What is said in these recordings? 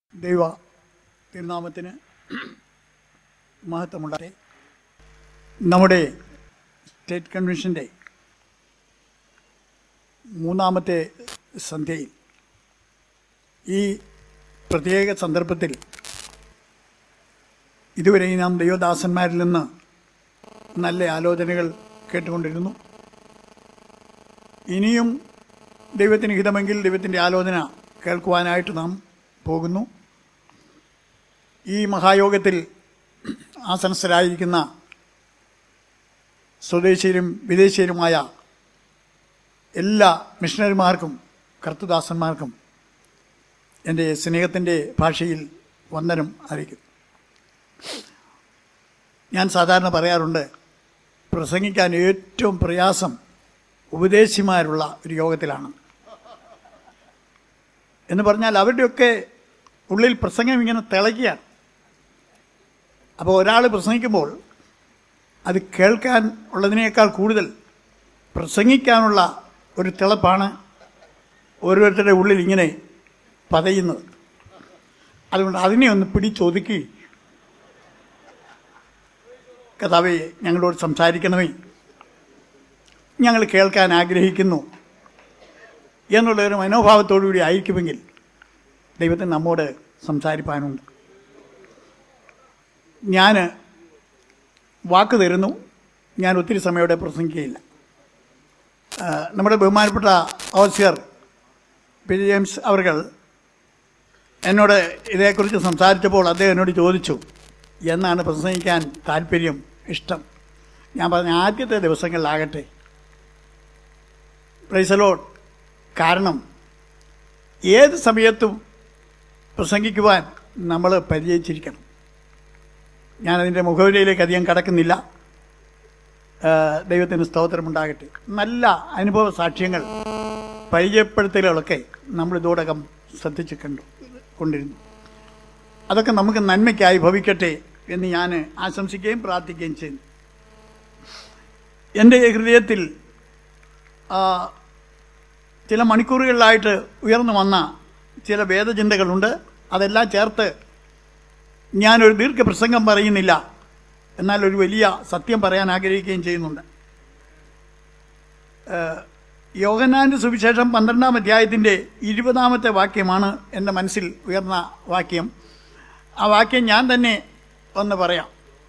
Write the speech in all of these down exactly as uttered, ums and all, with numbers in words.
ദൈവ തിരുനാമത്തിന് മഹത്വമുണ്ടാകട്ടെ. നമ്മുടെ സ്റ്റേറ്റ് കൺവെൻഷൻ്റെ മൂന്നാമത്തെ സന്ധ്യയിൽ ഈ പ്രത്യേക സന്ദർഭത്തിൽ ഇതുവരെ നാം ദൈവദാസന്മാരിൽ നിന്ന് നല്ല ആലോചനകൾ കേട്ടുകൊണ്ടിരുന്നു. ഇനിയും ദൈവത്തിന് ഹിതമെങ്കിൽ ദൈവത്തിൻ്റെ ആലോചന കേൾക്കുവാനായിട്ട് നാം പോകുന്നു. ഈ മഹായോഗത്തിൽ ആസനസ്ഥരായിരിക്കുന്ന സ്വദേശീയരും വിദേശീയരുമായ എല്ലാ മിഷണറിമാർക്കും കർത്തൃദാസന്മാർക്കും എൻ്റെ സ്നേഹത്തിൻ്റെ ഭാഷയിൽ വന്ദനം അറിയിക്കുന്നു. ഞാൻ സാധാരണ പറയാറുണ്ട്, പ്രസംഗിക്കാൻ ഏറ്റവും പ്രയാസം ഉപദേശിമാരുള്ള ഒരു യോഗത്തിലാണ് എന്ന് പറഞ്ഞാൽ അവരുടെയൊക്കെ ഉള്ളിൽ പ്രസംഗം ഇങ്ങനെ തിളയ്ക്കുകയാണ്. അപ്പോൾ ഒരാൾ പ്രസംഗിക്കുമ്പോൾ അത് കേൾക്കാൻ ഉള്ളതിനേക്കാൾ കൂടുതൽ പ്രസംഗിക്കാനുള്ള ഒരു തിളപ്പാണ് ഓരോരുത്തരുടെ ഉള്ളിൽ ഇങ്ങനെ പതയുന്നത്. അതുകൊണ്ട് അതിനെ ഒന്ന് പിടിച്ചൊതുക്കി കർത്താവേ ഞങ്ങളോട് സംസാരിക്കണമേ, ഞങ്ങൾ കേൾക്കാൻ ആഗ്രഹിക്കുന്നു എന്നുള്ളൊരു മനോഭാവത്തോടുകൂടി ആയിരിക്കുമെങ്കിൽ ദൈവത്തിന് നമ്മോട് സംസാരിപ്പാനുണ്ട്. ഞാൻ വാക്ക് തരുന്നു, ഞാൻ ഒത്തിരി സമയോടെ പ്രസംഗിക്കുകയില്ല. നമ്മുടെ ബഹുമാനപ്പെട്ട ഓവർസിയർ പി ജെയിംസ് അവർ എന്നോട് ഇതേക്കുറിച്ച് സംസാരിച്ചപ്പോൾ അദ്ദേഹം എന്നോട് ചോദിച്ചു, എന്നാണ് പ്രസംഗിക്കാൻ താല്പര്യം, ഇഷ്ടം? ഞാൻ പറഞ്ഞ ആദ്യത്തെ ദിവസങ്ങളിലാകട്ടെ. Price the Lord. കാരണം ഏത് സമയത്തും പ്രസംഗിക്കുവാൻ നമ്മൾ പരിചയിച്ചിരിക്കണം. ഞാനതിൻ്റെ മുഖവിലയിലേക്ക് അധികം കടക്കുന്നില്ല. ദൈവത്തിന് സ്തോത്രമുണ്ടാകട്ടെ. നല്ല അനുഭവ സാക്ഷ്യങ്ങൾ, പരിചയപ്പെടുത്തലുകളൊക്കെ നമ്മൾ ഇതോടകം ശ്രദ്ധിച്ച് കണ്ടു കൊണ്ടിരുന്നു. അതൊക്കെ നമുക്ക് നന്മയ്ക്കായി ഭവിക്കട്ടെ എന്ന് ഞാൻ ആശംസിക്കുകയും പ്രാർത്ഥിക്കുകയും ചെയ്യുന്നു. എൻ്റെ ഹൃദയത്തിൽ ചില മണിക്കൂറുകളിലായിട്ട് ഉയർന്നു വന്ന ചില വേദചിന്തകളുണ്ട്. അതെല്ലാം ചേർത്ത് ഞാനൊരു ദീർഘപ്രസംഗം പറയുന്നില്ല, എന്നാൽ ഒരു വലിയ സത്യം പറയാൻ ആഗ്രഹിക്കുകയും ചെയ്യുന്നുണ്ട്. യോഹന്നാന്റെ സുവിശേഷം പന്ത്രണ്ടാം അധ്യായത്തിൻ്റെ ഇരുപതാമത്തെ വാക്യമാണ് എൻ്റെ മനസ്സിൽ ഉയർന്ന വാക്യം. ആ വാക്യം ഞാൻ തന്നെ ഒന്ന് പറയാം.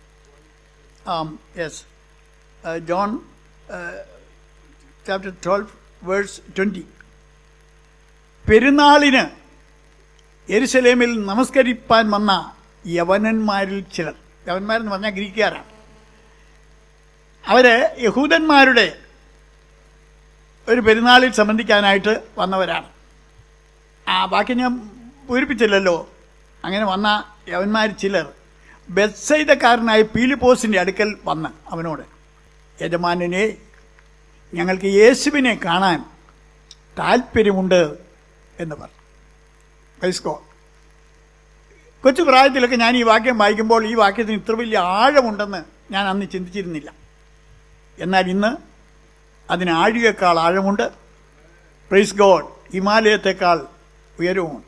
Yes, John chapter twelve verse twenty. പെരുന്നാളിന് യെരുശലേമിൽ നമസ്കരിപ്പാൻ വന്ന യവനന്മാരിൽ ചിലർ, യവന്മാരെന്ന് പറഞ്ഞാൽ ഗ്രീക്കുകാരാണ്, അവർ യഹൂദന്മാരുടെ ഒരു പെരുന്നാളിൽ സംബന്ധിക്കാനായിട്ട് വന്നവരാണ്. ആ ബാക്കി ഞാൻ പൂരിപ്പിച്ചില്ലല്ലോ. അങ്ങനെ വന്ന യവന്മാർ ചിലർ ബെത്സയിദക്കാരനായ പീലിപ്പോസിൻ്റെ അടുക്കൽ വന്ന് അവനോട്, യജമാനനെ, ഞങ്ങൾക്ക് യേശുവിനെ കാണാൻ താല്പര്യമുണ്ട് എന്ന് പറഞ്ഞു. Praise God. കൊച്ചു പ്രായത്തിലൊക്കെ ഞാൻ ഈ വാക്യം വായിക്കുമ്പോൾ ഈ വാക്യത്തിന് ഇത്ര വലിയ ആഴമുണ്ടെന്ന് ഞാൻ അന്ന് ചിന്തിച്ചിരുന്നില്ല. എന്നാൽ ഇന്ന് അതിന് ആഴിയേക്കാൾ ആഴമുണ്ട്. Praise God. ഹിമാലയത്തെക്കാൾ ഉയരവുമുണ്ട്.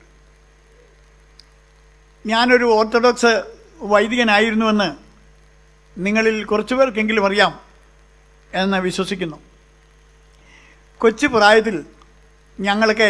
ഞാനൊരു ഓർത്തഡോക്സ് വൈദികനായിരുന്നുവെന്ന് നിങ്ങളിൽ കുറച്ചു പേർക്കെങ്കിലും അറിയാം എന്ന് വിശ്വസിക്കുന്നു. കൊച്ചു പ്രായത്തിൽ ഞങ്ങളൊക്കെ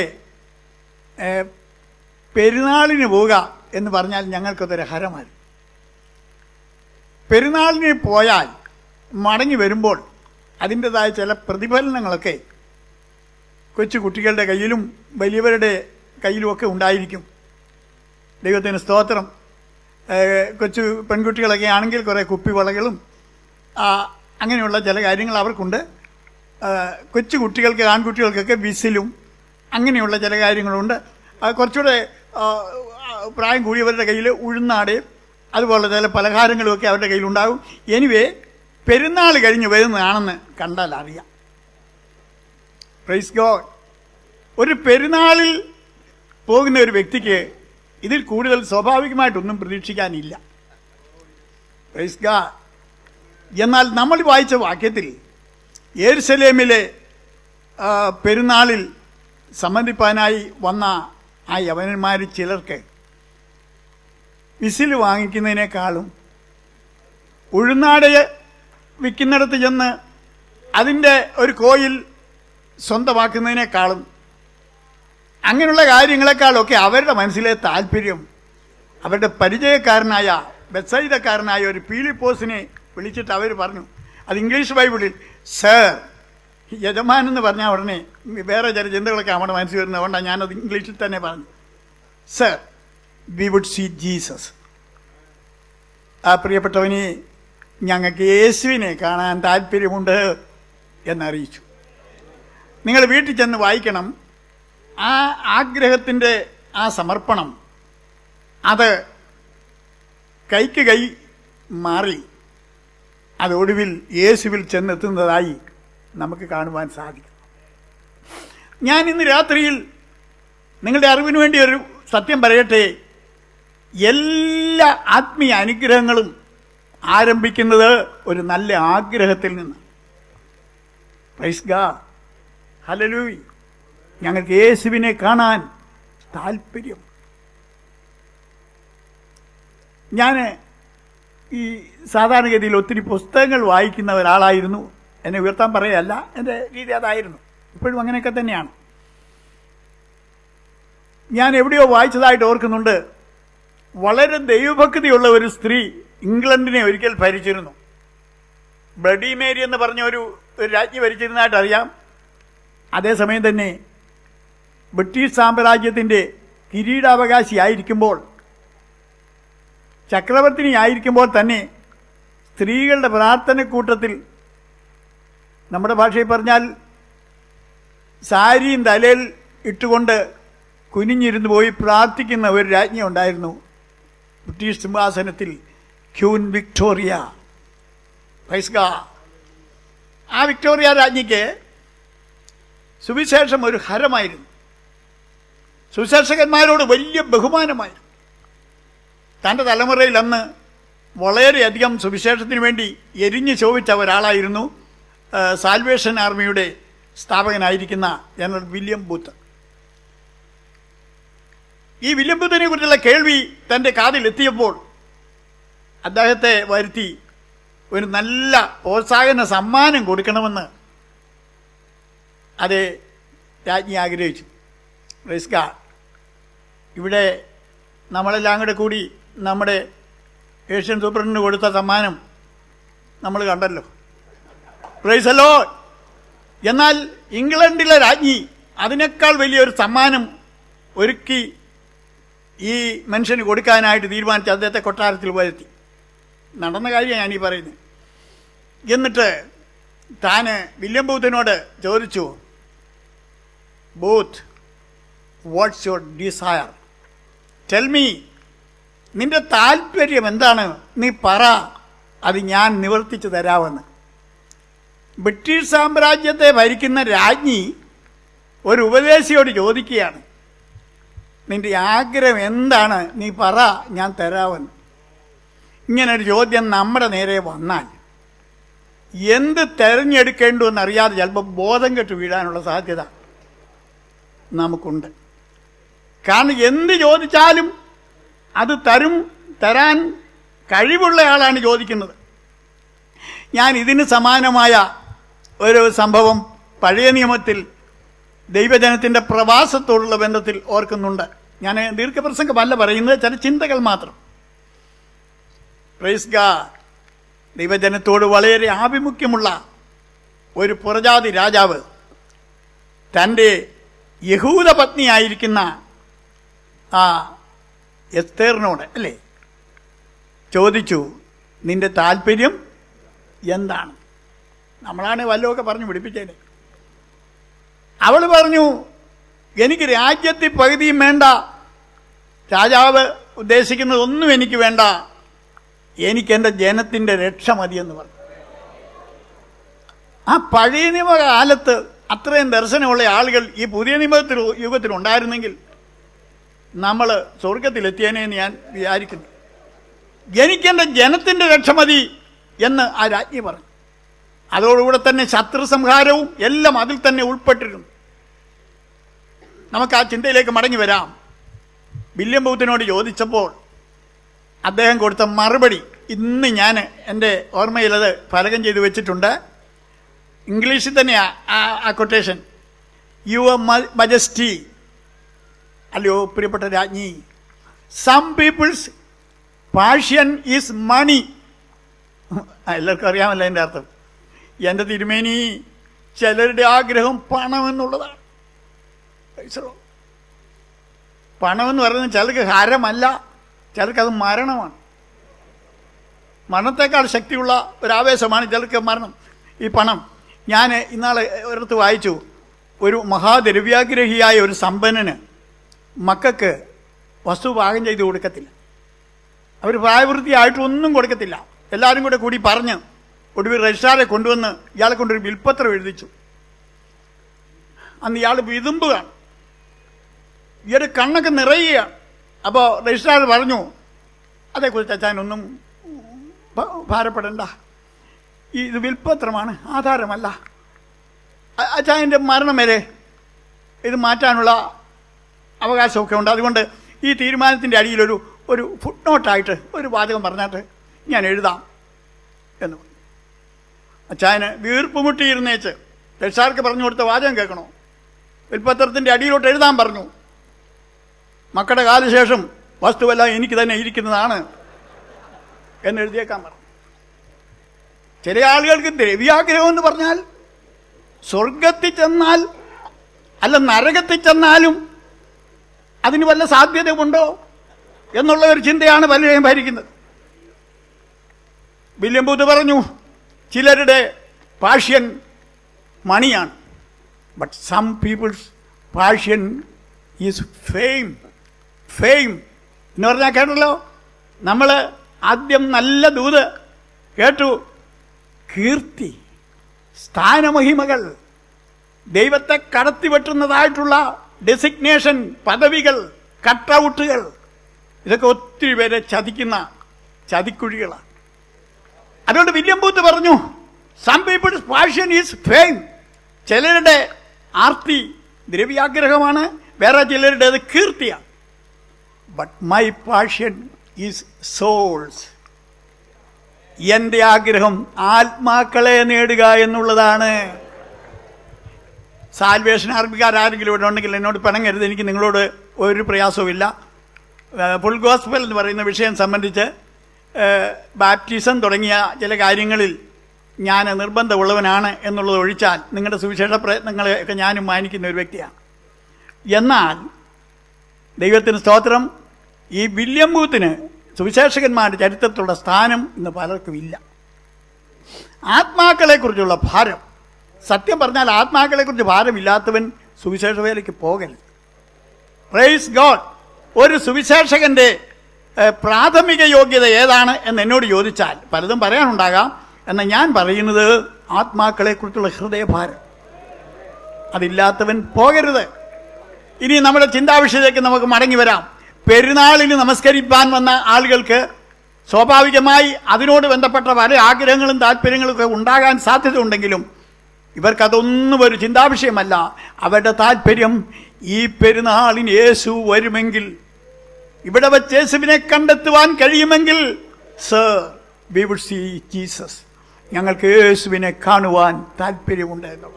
പെരുന്നാളിന് പോവുക എന്ന് പറഞ്ഞാൽ ഞങ്ങൾക്കതൊരു ഹരമായിരുന്നു. പെരുന്നാളിന് പോയാൽ മടങ്ങി വരുമ്പോൾ അതിൻ്റെതായ ചില പ്രതിഫലനങ്ങളൊക്കെ കൊച്ചു കുട്ടികളുടെ കയ്യിലും വലിയവരുടെ കയ്യിലുമൊക്കെ ഉണ്ടായിരിക്കും. ദൈവത്തിന് സ്തോത്രം. കൊച്ചു പെൺകുട്ടികളൊക്കെ ആണെങ്കിൽ കുറേ കുപ്പിവളകളും അങ്ങനെയുള്ള ചില കാര്യങ്ങൾ അവർക്കുണ്ട്. കൊച്ചു കുട്ടികൾക്ക്, ആൺകുട്ടികൾക്കൊക്കെ വിസിലും അങ്ങനെയുള്ള ചില കാര്യങ്ങളുണ്ട്. കുറച്ചുകൂടെ പ്രായം കൂടിയവരുടെ കയ്യിൽ ഉഴുന്നാടയും അതുപോലെ ചില പലഹാരങ്ങളുമൊക്കെ അവരുടെ കയ്യിലുണ്ടാകും. എനിവേ, പെരുന്നാൾ കഴിഞ്ഞ് വരുന്നതാണെന്ന് കണ്ടാൽ അറിയാം. Praise God. ഒരു പെരുന്നാളിൽ പോകുന്ന ഒരു വ്യക്തിക്ക് ഇതിൽ കൂടുതൽ സ്വാഭാവികമായിട്ടൊന്നും പ്രതീക്ഷിക്കാനില്ല. Praise God. എന്നാൽ നമ്മൾ വായിച്ച വാക്യത്തിൽ യെരുശലേമിലെ പെരുന്നാളിൽ സംബന്ധിപ്പാനായി വന്ന ആ യവനന്മാർ ചിലർക്ക് വിസിൽ വാങ്ങിക്കുന്നതിനേക്കാളും ഉഴുന്നാട് വിൽക്കുന്നിടത്ത് ചെന്ന് അതിൻ്റെ ഒരു കോയിൽ സ്വന്തമാക്കുന്നതിനേക്കാളും അങ്ങനെയുള്ള കാര്യങ്ങളെക്കാളൊക്കെ അവരുടെ മനസ്സിലെ താല്പര്യം അവരുടെ പരിചയക്കാരനായ ബെത്സയിദക്കാരനായ ഒരു പീലിപ്പോസിനെ വിളിച്ചിട്ട് അവർ പറഞ്ഞു, അത് ഇംഗ്ലീഷ് ബൈബിളിൽ സർ, യജമാൻ എന്ന് പറഞ്ഞാൽ ഉടനെ വേറെ ചില ചിന്തകളൊക്കെ നമ്മുടെ മനസ്സിൽ വരുന്നത്, അതുകൊണ്ടാണ് ഞാനത് ഇംഗ്ലീഷിൽ തന്നെ പറഞ്ഞു. Sir, we would see Jesus. ആ പ്രിയപ്പെട്ടവനെ, ഞങ്ങൾക്ക് യേശുവിനെ കാണാൻ താല്പര്യമുണ്ട് എന്നറിയിച്ചു. നിങ്ങൾ വീട്ടിൽ ചെന്ന് വായിക്കണം. ആ ആഗ്രഹത്തിൻ്റെ ആ സമർപ്പണം അത് കൈക്ക് കൈ മാറി അത് ഒടുവിൽ യേശുവിൽ ചെന്നെത്തുന്നതായി നമുക്ക് കാണുവാൻ സാധിക്കും. ഞാൻ ഇന്ന് രാത്രിയിൽ നിങ്ങളുടെ അറിവിന് വേണ്ടി ഒരു സത്യം പറയട്ടെ. എല്ലാ ആത്മീയ അനുഗ്രഹങ്ങളും ആരംഭിക്കുന്നത് ഒരു നല്ല ആഗ്രഹത്തിൽ നിന്ന്. Praise God, hallelujah. ഞങ്ങൾക്ക് യേശുവിനെ കാണാൻ താല്പര്യം. ഞാൻ ഈ സാധാരണഗതിയിൽ ഒത്തിരി പുസ്തകങ്ങൾ വായിക്കുന്ന ഒരാളായിരുന്നു. എന്നെ ഉയർത്താൻ പറയുകയല്ല, എൻ്റെ രീതി അതായിരുന്നു. ഇപ്പോഴും അങ്ങനെയൊക്കെ തന്നെയാണ്. ഞാൻ എവിടെയോ വായിച്ചതായിട്ട് ഓർക്കുന്നുണ്ട്. വളരെ ദൈവഭക്തിയുള്ള ഒരു സ്ത്രീ ഇംഗ്ലണ്ടിനെ ഒരിക്കൽ ഭരിച്ചിരുന്നു. ബ്ലഡി മേരി എന്ന് പറഞ്ഞ ഒരു ഒരു രാജ്ഞി ഭരിച്ചിരുന്നതായിട്ട് അറിയാം. അതേസമയം തന്നെ ബ്രിട്ടീഷ് സാമ്രാജ്യത്തിൻ്റെ കിരീടാവകാശിയായിരിക്കുമ്പോൾ, ചക്രവർത്തിനി ആയിരിക്കുമ്പോൾ തന്നെ സ്ത്രീകളുടെ പ്രാർത്ഥനക്കൂട്ടത്തിൽ, നമ്മുടെ ഭാഷയിൽ പറഞ്ഞാൽ സാരിയും തലയിൽ ഇട്ടുകൊണ്ട് കുനിഞ്ഞിരുന്ന് പോയി പ്രാർത്ഥിക്കുന്ന ഒരു രാജ്ഞി ഉണ്ടായിരുന്നു ബ്രിട്ടീഷ് സിംഹാസനത്തിൽ, ക്യൂൻ വിക്ടോറിയ. Praise God. ആ വിക്ടോറിയ രാജ്ഞിക്ക് സുവിശേഷം ഒരു ഹരമായിരുന്നു. സുവിശേഷകന്മാരോട് വലിയ ബഹുമാനമായിരുന്നു. തൻ്റെ തലമുറയിൽ അന്ന് വളരെയധികം സുവിശേഷത്തിന് വേണ്ടി എരിഞ്ഞു ശോഭിച്ച ഒരാളായിരുന്നു സാൽവേഷൻ ആർമിയുടെ സ്ഥാപകനായിരിക്കുന്ന ജനറൽ വില്യം ബൂത്ത്. ഈ വില്യം ബൂത്തിനെ കുറിച്ചുള്ള കേൾവി തൻ്റെ കാതിലെത്തിയപ്പോൾ അദ്ദേഹത്തെ വരുത്തി ഒരു നല്ല പ്രോത്സാഹന സമ്മാനം കൊടുക്കണമെന്ന് അത് രാജ്ഞി ആഗ്രഹിച്ചു. Praise God. ഇവിടെ നമ്മളെല്ലാം കൂടെ കൂടി നമ്മുടെ ഏഷ്യൻ സൂപ്രണ്ടിന് കൊടുത്ത സമ്മാനം നമ്മൾ കണ്ടല്ലോ. Praise the Lord. എന്നാൽ ഇംഗ്ലണ്ടിലെ രാജ്ഞി അതിനേക്കാൾ വലിയൊരു സമ്മാനം ഒരുക്കി ഈ മനുഷ്യന് കൊടുക്കാനായിട്ട് തീരുമാനിച്ച് അദ്ദേഹത്തെ കൊട്ടാരത്തിൽ വരുത്തി. നടന്ന കാര്യമാണ് ഞാനീ പറയുന്നത്. എന്നിട്ട് താന് വില്യം ബൂത്തിനോട് ചോദിച്ചു, Booth, what's your desire? Tell me, നിന്റെ താല്പര്യം എന്താണ്? നീ പറ, അത് ഞാൻ നിവർത്തിച്ചു തരാമെന്ന്. ബ്രിട്ടീഷ് സാമ്രാജ്യത്തെ ഭരിക്കുന്ന രാജ്ഞി ഒരു ഉപദേശിയോട് ചോദിക്കുകയാണ്, നിന്റെ ആഗ്രഹം എന്താണ്? നീ പറ, ഞാൻ തരാമെന്ന്. ഇങ്ങനൊരു ചോദ്യം നമ്മുടെ നേരെ വന്നാൽ എന്ത് തിരഞ്ഞെടുക്കേണ്ടു എന്നറിയാതെ ചിലപ്പോൾ ബോധം കെട്ട് വീഴാനുള്ള സാധ്യത നമുക്കുണ്ട്. കാരണം എന്ത് ചോദിച്ചാലും അത് തരും, തരാൻ കഴിവുള്ള ആളാണ് ചോദിക്കുന്നത്. ഞാൻ ഇതിന് സമാനമായ ഒരു സംഭവം പഴയ നിയമത്തിൽ ദൈവജനത്തിൻ്റെ പ്രവാസത്തോടുള്ള ബന്ധത്തിൽ ഓർക്കുന്നുണ്ട്. ഞാൻ ദീർഘപ്രസംഗമല്ല പറയുന്നത്, ചില ചിന്തകൾ മാത്രം. Praise God. ദൈവജനത്തോട് വളരെ ആഭിമുഖ്യമുള്ള ഒരു പുറജാതി രാജാവ് തൻ്റെ യഹൂദ പത്നിയായിരിക്കുന്ന ആ എസ്തേറിനോട് അല്ലേ ചോദിച്ചു, നിന്റെ താല്പര്യം എന്താണ്? നമ്മളാണ് വല്ലതൊക്കെ പറഞ്ഞു പിടിപ്പിച്ചേനെ. അവൾ പറഞ്ഞു, എനിക്ക് രാജ്യത്തിൽ പകുതിയും വേണ്ട, രാജാവ് ഉദ്ദേശിക്കുന്നതൊന്നും എനിക്ക് വേണ്ട, എനിക്കെൻ്റെ ജനത്തിൻ്റെ രക്ഷ മതിയെന്ന് പറഞ്ഞു. ആ പഴയ നിയമകാലത്ത് അത്രയും ദർശനമുള്ള ആളുകൾ ഈ പുതിയ നിയമത്തിൽ യുഗത്തിൽ ഉണ്ടായിരുന്നെങ്കിൽ നമ്മൾ സ്വർഗത്തിലെത്തിയേനെ എന്ന് ഞാൻ വിചാരിക്കുന്നു. എനിക്കെൻ്റെ ജനത്തിൻ്റെ രക്ഷ മതി എന്ന് ആ രാജ്ഞി പറഞ്ഞു. അതോടുകൂടെ തന്നെ ശത്രു സംഹാരവും എല്ലാം അതിൽ തന്നെ ഉൾപ്പെട്ടിരുന്നു. നമുക്ക് ആ ചിന്തയിലേക്ക് മടങ്ങി വരാം. വില്യം ബൂത്തിനോട് ചോദിച്ചപ്പോൾ അദ്ദേഹം കൊടുത്ത മറുപടി ഇന്ന് ഞാൻ എൻ്റെ ഓർമ്മയിലത് ഫലകം ചെയ്ത് വെച്ചിട്ടുണ്ട്. ഇംഗ്ലീഷിൽ തന്നെയാണ് ആ കൊട്ടേഷൻ. യുവർ മജസ്റ്റി, അല്ലയോ പ്രിയപ്പെട്ട രാജ്ഞി, some people's passion is money. എല്ലാവർക്കും അറിയാമല്ലോ എൻ്റെ അർത്ഥം. എൻ്റെ തിരുമേനി, ചിലരുടെ ആഗ്രഹം പണം എന്നുള്ളതാണ്. പണമെന്ന് പറയുന്നത് ചിലർക്ക് ഹരമല്ല, ചിലർക്കത് മരണമാണ്. മരണത്തെക്കാൾ ശക്തിയുള്ള ഒരാവേശമാണ് ചിലർക്ക് മരണം, ഈ പണം. ഞാൻ ഇന്നാളെ ഒരിടത്ത് വായിച്ചു, ഒരു മഹാദ്രവ്യാഗ്രഹിയായ ഒരു സമ്പന്നന് മക്കൾക്ക് വസ്തു പാകം ചെയ്ത് കൊടുക്കത്തില്ല. അവർ പ്രായവൃത്തിയായിട്ടൊന്നും കൊടുക്കത്തില്ല. എല്ലാവരും കൂടെ കൂടി പറഞ്ഞ് ഒടുവിൽ രജിസ്ട്രാറെ കൊണ്ടുവന്ന് ഇയാളെ കൊണ്ടൊരു വിൽപ്പത്രം എഴുതിച്ചു. അന്ന് ഇയാൾ വിതുമ്പുകയാണ്, ഇയാളുടെ കണ്ണൊക്കെ നിറയുകയാണ്. അപ്പോൾ രജിസ്ട്രാർ പറഞ്ഞു, അതേക്കുറിച്ച് അച്ഛനൊന്നും ഭാരപ്പെടണ്ട, ഇത് വിൽപ്പത്രമാണ്, ആധാരമല്ല. അച്ഛൻ്റെ മരണം വരെ ഇത് മാറ്റാനുള്ള അവകാശമൊക്കെ ഉണ്ട്. അതുകൊണ്ട് ഈ തീരുമാനത്തിൻ്റെ അടിയിലൊരു ഒരു ഫുട് നോട്ടായിട്ട് ഒരു വാചകം പറഞ്ഞിട്ട് ഞാൻ എഴുതാം എന്ന് പറഞ്ഞു. അച്ഛന് വീർപ്പ് മുട്ടിയിരുന്നേച്ച് രജിസ്ട്രാർക്ക് പറഞ്ഞു കൊടുത്ത വാചകം കേൾക്കണോ? വിൽപ്പത്രത്തിൻ്റെ അടിയിലോട്ട് എഴുതാൻ പറഞ്ഞു. മക്കളുടെ കാലശേഷം വസ്തുവെല്ലാം എനിക്ക് തന്നെ ഇരിക്കുന്നതാണ് എന്നെഴുതിയേക്കാൻ പറഞ്ഞു. ചില ആളുകൾക്ക് ദ്രവ്യാഗ്രഹം എന്ന് പറഞ്ഞാൽ സ്വർഗത്തിൽ ചെന്നാൽ അല്ല നരകത്തിൽ ചെന്നാലും അതിന് വല്ല സാധ്യതയുണ്ടോ എന്നുള്ള ഒരു ചിന്തയാണ് പലരെയും ഭരിക്കുന്നത്. വില്യം ബൂത്ത് പറഞ്ഞു, ചിലരുടെ പാഷൻ മണിയാണ്, but some people's passion is fame. Fame എന്ന് പറഞ്ഞാൽ കേട്ടല്ലോ, നമ്മൾ ആദ്യം നല്ല ദൂത് കേട്ടു, കീർത്തി, സ്ഥാനമഹിമകൾ, ദൈവത്തെ കടത്തിവെട്ടുന്നതായിട്ടുള്ള ഡെസിഗ്നേഷൻ, പദവികൾ, കട്ടൗട്ടുകൾ, ഇതൊക്കെ ഒത്തിരി പേരെ ചതിക്കുന്ന ചതിക്കുഴികളാണ്. അതുകൊണ്ട് വില്യം ബൂത്ത് പറഞ്ഞു, some people's passion is fame. ചിലരുടെ ആർത്തി ദ്രവ്യാഗ്രഹമാണ്, വേറെ ചിലരുടേത് കീർത്തിയാണ്. But my passion is souls. എൻ്റെ ആഗ്രഹം ആത്മാക്കളെ നേടുക എന്നുള്ളതാണ്. സാൽവേഷൻ ആർമിക്കാരെങ്കിലും ഇവിടെ ഉണ്ടെങ്കിൽ എന്നോട് പിണങ്ങരുത്, എനിക്ക് നിങ്ങളോട് ഒരു പ്രയാസവുമില്ല. ഫുൾ ഗോസ്പൽ എന്ന് പറയുന്ന വിഷയം സംബന്ധിച്ച് ബാപ്റ്റിസം തുടങ്ങിയ ചില കാര്യങ്ങളിൽ ഞാൻ നിർബന്ധമുള്ളവനാണ് എന്നുള്ളത് ഒഴിച്ചാൽ നിങ്ങളുടെ സുവിശേഷ പ്രയത്നങ്ങളെയൊക്കെ ഞാനും മാനിക്കുന്ന ഒരു വ്യക്തിയാണ്. എന്നാൽ ദൈവത്തിന് സ്തോത്രം, ഈ വില്യം ബൂത്തിന് സുവിശേഷകന്മാരുടെ ചരിത്രത്തിലുള്ള സ്ഥാനം ഇന്ന് പലർക്കും ഇല്ല. ആത്മാക്കളെക്കുറിച്ചുള്ള ഭാരം, സത്യം പറഞ്ഞാൽ ആത്മാക്കളെക്കുറിച്ച് ഭാരമില്ലാത്തവൻ സുവിശേഷ വേലയ്ക്ക് പോകരുത്. Praise God. ഒരു സുവിശേഷകൻ്റെ പ്രാഥമിക യോഗ്യത ഏതാണ് എന്ന് എന്നോട് ചോദിച്ചാൽ പലതും പറയാനുണ്ടാകാം. എന്നാൽ ഞാൻ പറയുന്നത് ആത്മാക്കളെക്കുറിച്ചുള്ള ഹൃദയഭാരം, അതില്ലാത്തവൻ പോകരുത്. ഇനി നമ്മുടെ ചിന്താവിഷയത്തിലേക്ക് നമുക്ക് മടങ്ങി വരാം. പെരുന്നാളിന് നമസ്കരിപ്പാൻ വന്ന ആളുകൾക്ക് സ്വാഭാവികമായി അതിനോട് ബന്ധപ്പെട്ട പല ആഗ്രഹങ്ങളും താല്പര്യങ്ങളും ഒക്കെ ഉണ്ടാകാൻ സാധ്യതയുണ്ടെങ്കിലും ഇവർക്കതൊന്നും ഒരു ചിന്താവിഷയമല്ല. അവരുടെ താല്പര്യം ഈ പെരുന്നാളിന് യേശു വരുമെങ്കിൽ, ഇവിടെ വച്ച് യേശുവിനെ കണ്ടെത്തുവാൻ കഴിയുമെങ്കിൽ, sir we would see Jesus, ഞങ്ങൾക്ക് യേശുവിനെ കാണുവാൻ താല്പര്യമുണ്ട് എന്നുള്ളത്.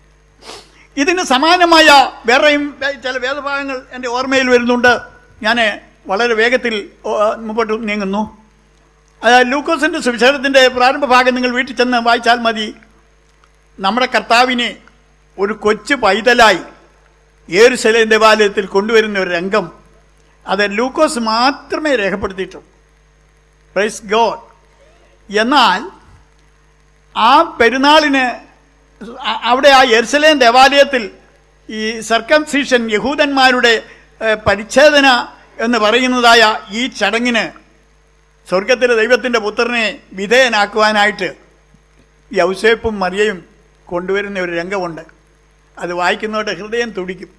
ഇതിന് സമാനമായ വേറെയും ചില വേദഭാഗങ്ങൾ എൻ്റെ ഓർമ്മയിൽ വരുന്നുണ്ട്. ഞാൻ വളരെ വേഗത്തിൽ മുമ്പോട്ട് നീങ്ങുന്നു. ലൂക്കോസിൻ്റെ സുവിശേഷത്തിൻ്റെ പ്രാരംഭ ഭാഗം നിങ്ങൾ വീട്ടിൽ ചെന്ന് വായിച്ചാൽ മതി. നമ്മുടെ കർത്താവിനെ ഒരു കൊച്ചു പൈതലായി യെരൂശലേം ദേവാലയത്തിൽ കൊണ്ടുവരുന്ന ഒരു രംഗം അത് ലൂക്കോസ് മാത്രമേ രേഖപ്പെടുത്തിയിട്ടുള്ളൂ. Praise God. എന്നാൽ ആ പെരുന്നാളിന് അവിടെ ആ യെരൂശലേം ദേവാലയത്തിൽ ഈ സർക്കംസിഷൻ, യഹൂദന്മാരുടെ പരിച്ഛേദന എന്ന് പറയുന്നതായ ഈ ചടങ്ങിന് സ്വർഗത്തിലെ ദൈവത്തിൻ്റെ പുത്രനെ വിധേയനാക്കുവാനായിട്ട് യൗസേപ്പും മറിയയും കൊണ്ടുവരുന്ന ഒരു രംഗമുണ്ട്. അത് വായിക്കുന്നവരുടെ ഹൃദയം തുടിക്കും.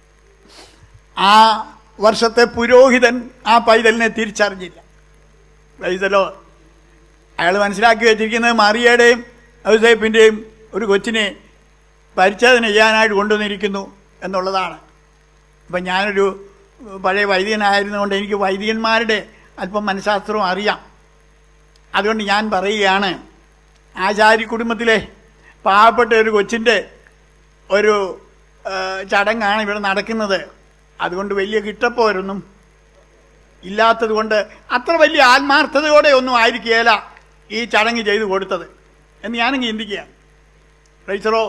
ആ വർഷത്തെ പുരോഹിതൻ ആ പൈതലിനെ തിരിച്ചറിഞ്ഞില്ല. വൈതലോ അയാൾ മനസ്സിലാക്കി വെച്ചിരിക്കുന്നത് മറിയയുടെയും യൗസേപ്പിൻ്റെയും ഒരു കൊച്ചിനെ പരിച്ഛേദന ചെയ്യാനായിട്ട് കൊണ്ടുവന്നിരിക്കുന്നു എന്നുള്ളതാണ്. അപ്പം ഞാനൊരു പഴയ വൈദികനായിരുന്നുകൊണ്ട് എനിക്ക് വൈദികന്മാരുടെ അല്പം മനഃശാസ്ത്രവും അറിയാം. അതുകൊണ്ട് ഞാൻ പറയുകയാണ്, ആചാര്യ കുടുംബത്തിലെ പാവപ്പെട്ട ഒരു കൊച്ചിൻ്റെ ഒരു ചടങ്ങാണ് ഇവിടെ നടക്കുന്നത്. അതുകൊണ്ട് വലിയ കിട്ടപ്പോരൊന്നും ഇല്ലാത്തത് കൊണ്ട് അത്ര വലിയ ആത്മാർത്ഥതയോടെ ഒന്നും ആയിരിക്കുകയില്ല ഈ ചടങ്ങ് ചെയ്തു കൊടുത്തത് എന്ന് ഞാനും ചിന്തിക്കുകയാണ്. റൈച്ചറോ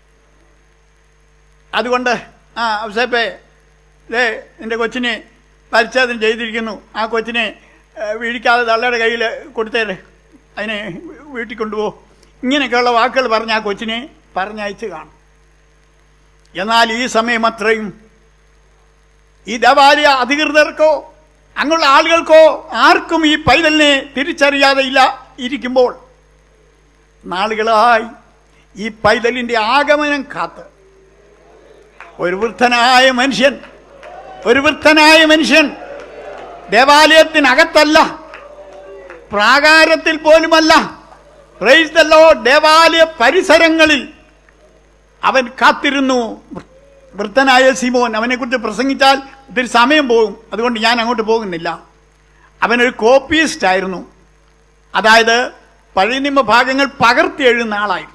അതുകൊണ്ട് ആ ഔസേപ്പേ ദേ നിൻ്റെ കൊച്ചിനെ പരിച്ഛേദന ചെയ്തിരിക്കുന്നു, ആ കൊച്ചിനെ വീഴിക്കാതെ തള്ളയുടെ കയ്യിൽ കൊടുത്തേരെ, അതിനെ വീട്ടിൽ കൊണ്ടുപോ, ഇങ്ങനെയൊക്കെയുള്ള വാക്കുകൾ പറഞ്ഞ് ആ കൊച്ചിനെ പറഞ്ഞയച്ച് കാണും. എന്നാൽ ഈ സമയം അത്രയും ഈ ദേവാലയ അധികൃതർക്കോ അങ്ങുള്ള ആളുകൾക്കോ ആർക്കും ഈ പൈതലിനെ തിരിച്ചറിയാതെ ഇല്ല ഇരിക്കുമ്പോൾ നാളുകളായി ഈ പൈതലിൻ്റെ ആഗമനം കാത്ത് ഒരു വൃദ്ധനായ മനുഷ്യൻ ഒരു വൃദ്ധനായ മനുഷ്യൻ ദേവാലയത്തിനകത്തല്ല, പ്രാകാരത്തിൽ പോലുമല്ല, പ്രൈസ് ദി ലോർഡ്, ദേവാലയ പരിസരങ്ങളിൽ അവൻ കാത്തിരുന്നു. വൃദ്ധനായ ശിമോൻ, അവനെക്കുറിച്ച് പ്രസംഗിച്ചാൽ ഒത്തിരി സമയം പോകും, അതുകൊണ്ട് ഞാൻ അങ്ങോട്ട് പോകുന്നില്ല. അവനൊരു കോപ്പിയിസ്റ്റ് ആയിരുന്നു. അതായത് പഴയ നിയമ ഭാഗങ്ങൾ പകർത്തി എഴുതുന്ന ആളായിരുന്നു.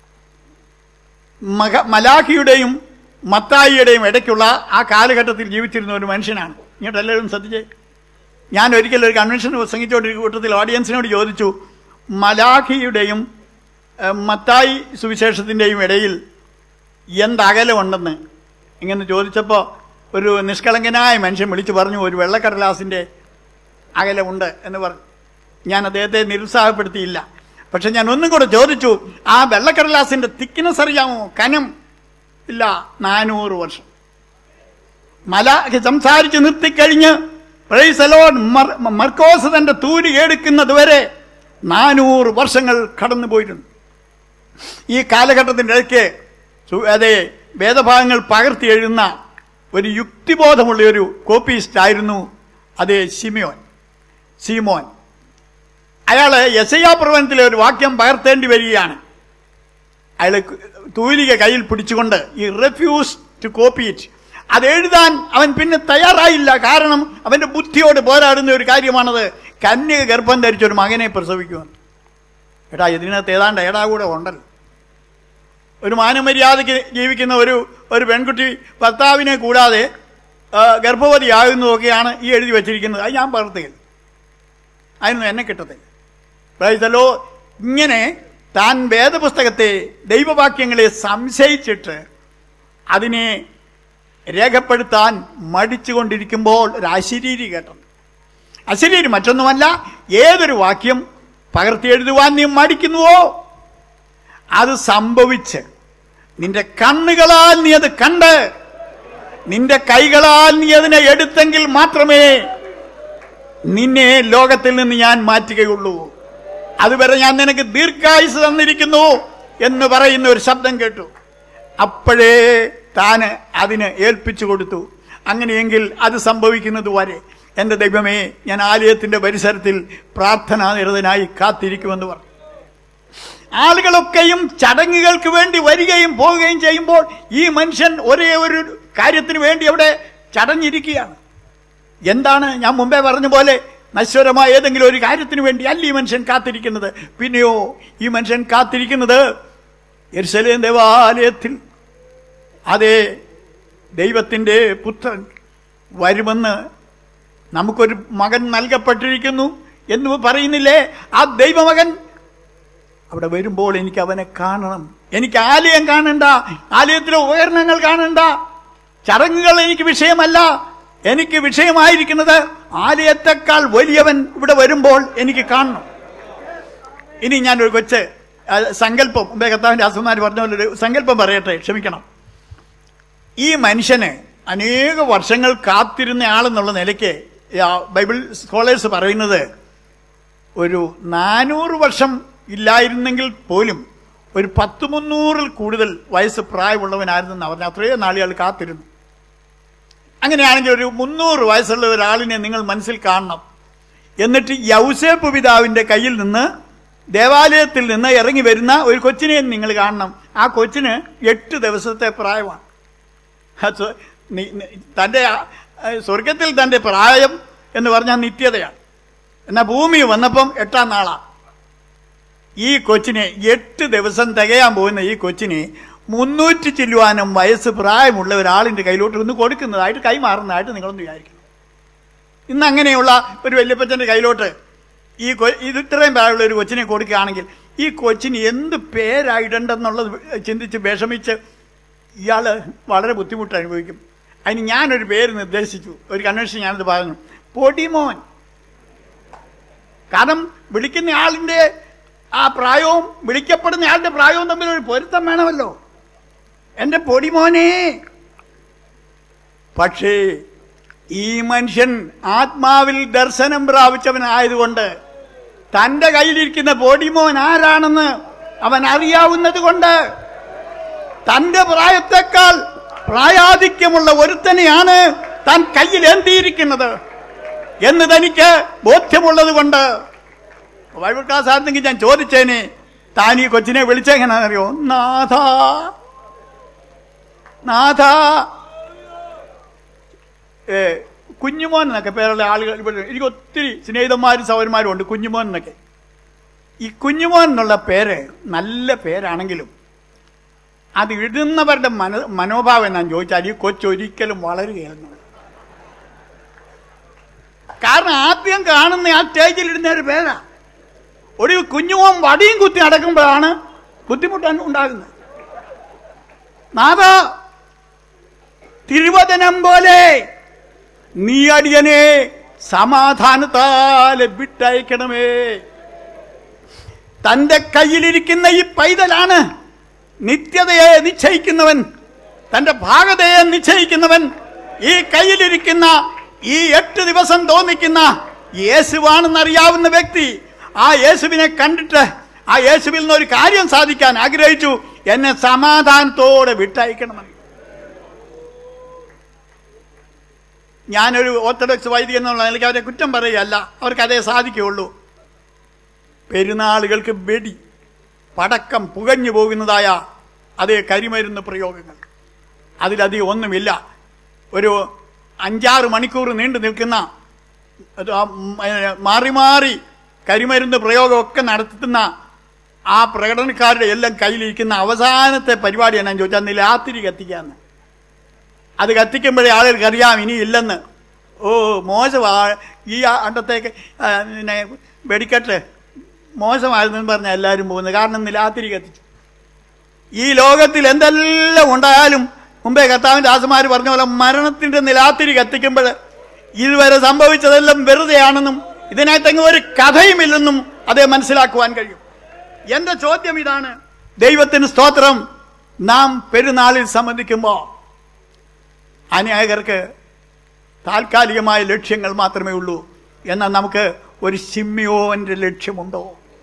മക മലാഖിയുടെയും മത്തായിയുടെയും ഇടയ്ക്കുള്ള ആ കാലഘട്ടത്തിൽ ജീവിച്ചിരുന്ന ഒരു മനുഷ്യനാണ്. ഇങ്ങോട്ട് എല്ലാവരും ശ്രദ്ധിച്ചേ. ഞാൻ ഒരിക്കലും ഒരു കൺവെൻഷൻ പ്രസംഗിച്ചുകൊണ്ടിരിക്കുന്ന കൂട്ടത്തിൽ ഓഡിയൻസിനോട് ചോദിച്ചു, മലാഖിയുടെയും മത്തായി സുവിശേഷത്തിൻ്റെയും ഇടയിൽ എന്തകലമുണ്ടെന്ന്. ഇങ്ങനെ ചോദിച്ചപ്പോൾ ഒരു നിഷ്കളങ്കനായ മനുഷ്യൻ വിളിച്ചു പറഞ്ഞു, ഒരു വെള്ളക്കടലാസിൻ്റെ അകലമുണ്ട് എന്ന് പറഞ്ഞു. ഞാൻ അദ്ദേഹത്തെ നിരുത്സാഹപ്പെടുത്തിയില്ല. പക്ഷെ ഞാൻ ഒന്നും കൂടെ ചോദിച്ചു, ആ വെള്ളക്കടലാസിൻ്റെ തിക്നെസ് അറിയാമോ, കനം? ഇല്ല. നാനൂറ് വർഷം. മലാഖി സംസാരിച്ച് നിർത്തിക്കഴിഞ്ഞ് പ്രൈസ് ദി ലോർഡ് മർക്കോസ് തൻ്റെ തൂരി എടുക്കുന്നത് വരെ നാനൂറ് വർഷങ്ങൾ കടന്നു പോയിരുന്നു. ഈ കാലഘട്ടത്തിൻ്റെ ഇടയ്ക്ക് അതെ വേദഭാഗങ്ങൾ പകർത്തി എഴുതുന്ന ഒരു യുക്തിബോധമുള്ള ഒരു കോപ്പിയിസ്റ്റ് ആയിരുന്നു അതേ ശിമയോൻ സീമോൻ. അയാൾ യെശയ്യാ പ്രവചനത്തിലെ ഒരു വാക്യം പകർത്തേണ്ടി വരികയാണ്. അയാൾ തൂലിക കയ്യിൽ പിടിച്ചുകൊണ്ട് ഈ റെഫ്യൂസ് ടു കോപ്പി ഇറ്റ്, അത് എഴുതാൻ അവൻ പിന്നെ തയ്യാറായില്ല. കാരണം അവൻ്റെ ബുദ്ധിയോട് പോരാടുന്ന ഒരു കാര്യമാണത്. കന്യക ഗർഭം ധരിച്ചൊരു മകനെ പ്രസവിക്കുമെന്ന്. എടാ, ഇതിനകത്ത് ഏതാണ്ട് ഏടാ കൂടെ ഉണ്ടല്ലോ. ഒരു മാനമര്യാദയ്ക്ക് ജീവിക്കുന്ന ഒരു ഒരു പെൺകുട്ടി ഭർത്താവിനെ കൂടാതെ ഗർഭവതിയാകുന്നതൊക്കെയാണ് ഈ എഴുതി വച്ചിരിക്കുന്നത്. അത് ഞാൻ പകർത്തുകയില്ല, അതിനൊന്നും എന്നെ കിട്ടത്തില്ല. പ്രൈസലോ ഇങ്ങനെ താൻ വേദപുസ്തകത്തെ ദൈവവാക്യങ്ങളെ സംശയിച്ചിട്ട് അതിനെ രേഖപ്പെടുത്താൻ മടിച്ചുകൊണ്ടിരിക്കുമ്പോൾ ഒരു അശരീരി കേട്ടു. അശരീരി മറ്റൊന്നുമല്ല, ഏതൊരു വാക്യം പകർത്തി എഴുതുവാൻ നീ മടിക്കുന്നുവോ അത് സംഭവിച്ച് നിന്റെ കണ്ണുകളാൽ നീ അത് കണ്ട് നിന്റെ കൈകളാൽ നീ അതിനെ എടുത്തെങ്കിൽ മാത്രമേ നിന്നെ ലോകത്തിൽ നിന്ന് ഞാൻ മാറ്റുകയുള്ളൂ. അതുവരെ ഞാൻ നിനക്ക് ദീർഘായുസ് തന്നിരിക്കുന്നു എന്ന് പറയുന്ന ഒരു ശബ്ദം കേട്ടു. അപ്പോഴേ താൻ അതിന് ഏൽപ്പിച്ചു കൊടുത്തു. അങ്ങനെയെങ്കിൽ അത് സംഭവിക്കുന്നത് വരെ എൻ്റെ ദൈവമേ, ഞാൻ ആലയത്തിൻ്റെ പരിസരത്തിൽ പ്രാർത്ഥനാ നിരതനായി കാത്തിരിക്കുമെന്ന് പറഞ്ഞു. ആളുകളൊക്കെയും ചടങ്ങുകൾക്ക് വേണ്ടി വരികയും പോവുകയും ചെയ്യുമ്പോൾ ഈ മനുഷ്യൻ ഒരേ ഒരു കാര്യത്തിന് വേണ്ടി അവിടെ ചടഞ്ഞിരിക്കുകയാണ്. എന്താണ്? ഞാൻ മുമ്പേ പറഞ്ഞ പോലെ നശ്വരമായ ഏതെങ്കിലും ഒരു കാര്യത്തിന് വേണ്ടി അല്ല ഈ മനുഷ്യൻ കാത്തിരിക്കുന്നത്. പിന്നെയോ ഈ മനുഷ്യൻ കാത്തിരിക്കുന്നത് യെരുശലേം ദേവാലയത്തിൽ അതേ ദൈവത്തിൻ്റെ പുത്രൻ വരുമെന്ന് നമുക്കൊരു മകൻ നൽകപ്പെട്ടിരിക്കുന്നു എന്ന് പറയുന്നില്ലേ? ആ ദൈവമകൻ അവിടെ വരുമ്പോൾ എനിക്ക് അവനെ കാണണം. എനിക്ക് ആലയം കാണണ്ട, ആലയത്തിലെ ഉപകരണങ്ങൾ കാണണ്ട, ചടങ്ങുകൾ എനിക്ക് വിഷയമല്ല. എനിക്ക് വിഷയമായിരിക്കുന്നത് ആലയത്തെക്കാൾ വലിയവൻ ഇവിടെ വരുമ്പോൾ എനിക്ക് കാണണം. ഇനി ഞാനൊരു കൊച്ച് സങ്കല്പം, മുമ്പേ കർത്താവിൻ്റെ അസുമാർ പറഞ്ഞ പോലെ ഒരു സങ്കല്പം പറയട്ടെ, ക്ഷമിക്കണം. ഈ മനുഷ്യന് അനേക വർഷങ്ങൾ കാത്തിരുന്ന ആളെന്നുള്ള നിലയ്ക്ക് ബൈബിൾ സ്കോളേഴ്സ് പറയുന്നത് ഒരു നാനൂറ് വർഷം ഇല്ലായിരുന്നെങ്കിൽ പോലും ഒരു പത്ത് മുന്നൂറിൽ കൂടുതൽ വയസ്സ് പ്രായമുള്ളവനായിരുന്നെന്ന് പറഞ്ഞാൽ അത്രയും നാളുകൾ കാത്തിരുന്നു. അങ്ങനെയാണെങ്കിൽ ഒരു മുന്നൂറ് വയസ്സുള്ള ഒരാളിനെ നിങ്ങൾ മനസ്സിൽ കാണണം. എന്നിട്ട് യൗസേപ്പ് പിതാവിൻ്റെ കയ്യിൽ നിന്ന് ദേവാലയത്തിൽ നിന്ന് ഇറങ്ങി വരുന്ന ഒരു കൊച്ചിനെയും നിങ്ങൾ കാണണം. ആ കൊച്ചിന് എട്ട് ദിവസത്തെ പ്രായമാണ്. തൻ്റെ സ്വർഗത്തിൽ തൻ്റെ പ്രായം എന്ന് പറഞ്ഞാൽ നിത്യതയാണ്. എന്നാൽ ഭൂമി വന്നപ്പം എട്ടാം നാളാ. ഈ കൊച്ചിനെ എട്ട് ദിവസം തികയാൻ പോകുന്ന ഈ കൊച്ചിനെ മുന്നൂറ്റി ചില്ലുവാനും വയസ്സ് പ്രായമുള്ള ഒരാളിൻ്റെ കയ്യിലോട്ട് ഒന്ന് കൊടുക്കുന്നതായിട്ട് കൈമാറുന്നതായിട്ട് നിങ്ങളൊന്ന് വിചാരിക്കണം. ഇന്ന് അങ്ങനെയുള്ള ഒരു വല്യപ്പച്ചൻ്റെ കയ്യിലോട്ട് ഈ കൊ ഇത് ഇത്രയും പ്രായമുള്ള ഒരു കൊച്ചിനെ കൊടുക്കുകയാണെങ്കിൽ ഈ കൊച്ചിന് എന്ത് പേരായിടണ്ടെന്നുള്ളത് ചിന്തിച്ച് വിഷമിച്ച് ഇയാൾ വളരെ ബുദ്ധിമുട്ട് അനുഭവിക്കും. അതിന് ഞാനൊരു പേര് നിർദ്ദേശിച്ചു. ഒരു കൺവെൻഷൻ ഞാനത് പറഞ്ഞു, പൊടിമോൻ. കാരണം വിളിക്കുന്ന ആളിൻ്റെ ആ പ്രായവും വിളിക്കപ്പെടുന്ന ആളുടെ പ്രായവും തമ്മിൽ ഒരു പൊരുത്തം വേണമല്ലോ. എൻ്റെ പൊടിമോനെ. പക്ഷേ ഈ മനുഷ്യൻ ആത്മാവിൽ ദർശനം പ്രാപിച്ചവനായതുകൊണ്ട് തൻ്റെ കയ്യിലിരിക്കുന്ന പൊടിമോൻ ആരാണെന്ന് അവൻ അറിയാവുന്നത് കൊണ്ട് തൻ്റെ പ്രായത്തെക്കാൾ പ്രായാധിക്യമുള്ള ഒരുത്തനെയാണ് താൻ കയ്യിൽ ഏന്തിയിരിക്കുന്നത് എന്ന് തനിക്ക് ബോധ്യമുള്ളത് കൊണ്ട് ബൈബിൾ ക്ലാസ് ആയിരുന്നെങ്കിൽ ഞാൻ ചോദിച്ചേനെ, താൻ ഈ കൊച്ചിനെ വിളിച്ചെങ്ങനെയാണെന്നറിയോ? നാഥ നാഥ. ഏ കുഞ്ഞുമോൻ എന്നൊക്കെ പേരുള്ള ആളുകൾ ഇവിടെ എനിക്ക് ഒത്തിരി സ്നേഹിതന്മാരും സഹോദരന്മാരും ഉണ്ട്, കുഞ്ഞുമോൻ എന്നൊക്കെ. ഈ കുഞ്ഞുമോൻ എന്നുള്ള പേര് നല്ല പേരാണെങ്കിലും അത് ഇടുന്നവരുടെ മന മനോഭാവം എന്നാന്ന് ചോദിച്ചാൽ ഈ കൊച്ചൊരിക്കലും വളരുകയായിരുന്നു. കാരണം ആദ്യം കാണുന്ന ആ സ്റ്റേജിൽ ഇടുന്ന ഒരു പേരാ. ഒരു കുഞ്ഞുമോൻ വടിയും കുത്തി നടക്കുമ്പോഴാണ് ബുദ്ധിമുട്ട് ഉണ്ടാകുന്നത്. നാഥ, തിരുവചനം പോലെ നീ അടിയനെ സമാധാനത്താൽ വിട്ടയക്കണമേ. തൻ്റെ കയ്യിലിരിക്കുന്ന ഈ പൈതലാണ് നിത്യതയെ നിശ്ചയിക്കുന്നവൻ, തൻ്റെ ഭാഗതയെ നിശ്ചയിക്കുന്നവൻ. ഈ കയ്യിലിരിക്കുന്ന ഈ എട്ട് ദിവസം തോന്നിക്കുന്ന യേശുവാണെന്നറിയാവുന്ന വ്യക്തി ആ യേശുവിനെ കണ്ടിട്ട് ആ യേശുവിൽ നിന്ന് ഒരു കാര്യം സാധിക്കാൻ ആഗ്രഹിച്ചു, എന്നെ സമാധാനത്തോടെ വിട്ടയക്കണമെന്ന്. ഞാനൊരു ഓർത്തഡോക്സ് വൈദികൻ എന്നുള്ള നിലയ്ക്ക് അവരെ കുറ്റം പറയുകയല്ല, അവർക്ക് അതേ സാധിക്കുകയുള്ളൂ. പെരുന്നാളുകൾക്ക് വെടി, പടക്കം, പുകഞ്ഞു പോകുന്നതായ അതേ കരിമരുന്ന് പ്രയോഗങ്ങൾ, അതിലധികം ഒന്നുമില്ല. ഒരു അഞ്ചാറ് മണിക്കൂർ നീണ്ടു നിൽക്കുന്ന മാറി മാറി കരിമരുന്ന് പ്രയോഗമൊക്കെ നടത്തുന്ന ആ പ്രകടനക്കാരുടെ എല്ലാം കയ്യിലിരിക്കുന്ന അവസാനത്തെ പരിപാടിയാണ് ഞാൻ ചോദിച്ചാൽ നിലാത്തിരി കത്തിക്കാന്ന്. അത് കത്തിക്കുമ്പോഴേ ആളുകൾക്ക് അറിയാം ഇനി ഇല്ലെന്ന്. ഓ മോശമാ ഈ അണ്ടത്തേക്ക് പിന്നെ വെടിക്കെട്ട് മോശമായിരുന്നെന്ന് പറഞ്ഞാൽ എല്ലാവരും പോകുന്നത്. കാരണം നിലാത്തിരി കത്തിച്ചു. ഈ ലോകത്തിൽ എന്തെല്ലാം ഉണ്ടായാലും മുമ്പേ കർത്താവിൻ്റെ ദാസന്മാർ പറഞ്ഞ പോലെ മരണത്തിൻ്റെ നിലാത്തിരി കത്തിക്കുമ്പോൾ ഇതുവരെ സംഭവിച്ചതെല്ലാം വെറുതെയാണെന്നും ഇതിനകത്തെങ്ങും ഒരു കഥയുമില്ലെന്നും അതേ മനസ്സിലാക്കുവാൻ കഴിയും. എൻ്റെ ചോദ്യം ഇതാണ്, ദൈവത്തിന് സ്തോത്രം, നാം പെരുന്നാളിൽ സംബന്ധിക്കുമ്പോൾ അനേകർക്ക് താൽക്കാലികമായ ലക്ഷ്യങ്ങൾ മാത്രമേ ഉള്ളൂ. എന്നാൽ നമുക്ക് ഒരു ശിമ്യോന്റെ ലക്ഷ്യമുണ്ടോ?